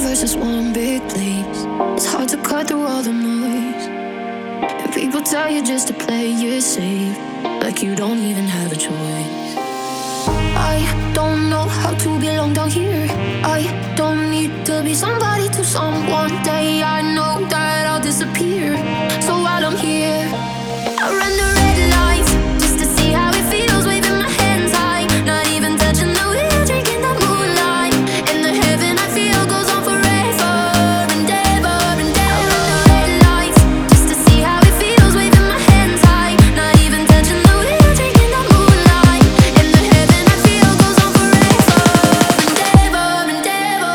versus one big place. It's hard to cut through all the noise. And people tell you just to play it safe, like you don't even have a choice. I don't know how to belong down here. I don't need to be somebody to someone. One day I know that I'll disappear. So while I'm here, I run the red lights just to see how it feels, waving my hands high, not even touching the wheel, drinking the moonlight. And the heaven I feel goes on forever and ever and ever. I run the red lights just to see how it feels, waving my hands high, not even touching the wheel, drinking the moonlight. And the heaven I feel goes on forever and ever and ever.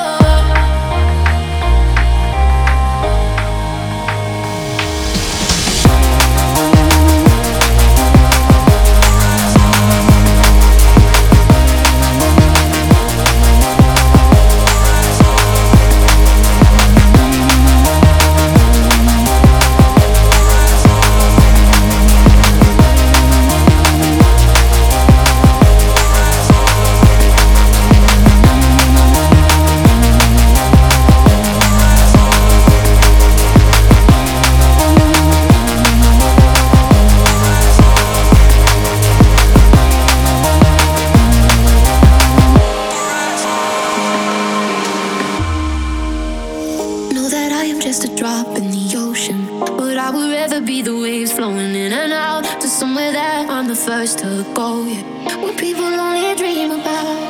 Know that I am just a drop in the ocean, but I would rather be the waves flowing in and out to somewhere that I'm the first to go, yeah, where people only dream about.